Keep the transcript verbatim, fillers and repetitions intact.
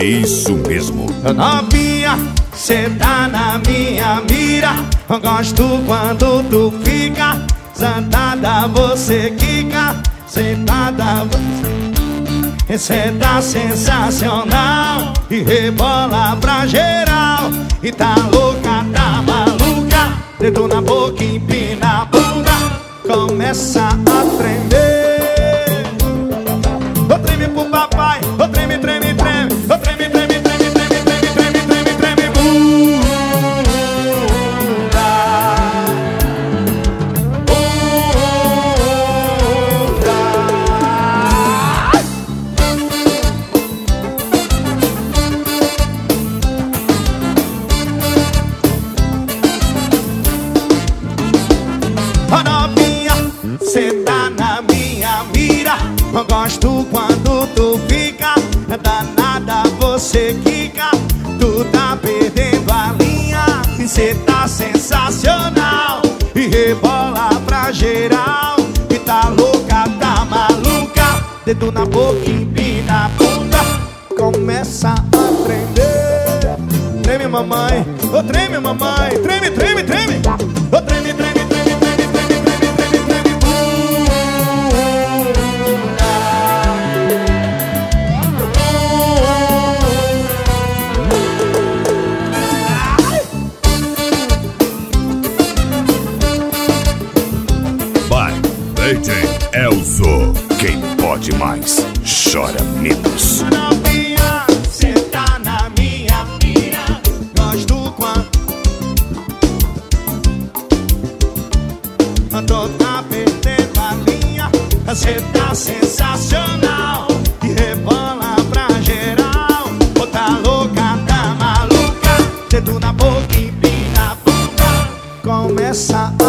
É isso mesmo. Novinha, cê tá na minha mira. Eu gosto quando tu fica sentada, você quica. Sentada, você cê tá sensacional e rebola pra geral. E tá louca, tá maluca, dedo na boca, empina a bunda, começa a tremer. Ô treme pro papai, ô treme, treme, treme, ô treme, treme, treme, treme, treme, treme, treme, treme, bunda. Cê tá na minha mira. Eu gosto quando tu fica danada, você quica. Tu tá perdendo a linha e cê tá sensacional e rebola pra geral. E tá louca, tá maluca, dedo na boca, empina a bunda, começa a tremer. Treme mamãe, ô oh, treme mamãe, treme, treme, treme, ô oh, treme, treme. D J Elzo, quem pode mais, chora menos. Novinha, cê tá na minha mira. Gosto quando tô tá perdendo a linha. Cê tá sensacional e rebola pra geral. Ô tá louca, tá maluca, dedo na boca, empina a bunda, começa a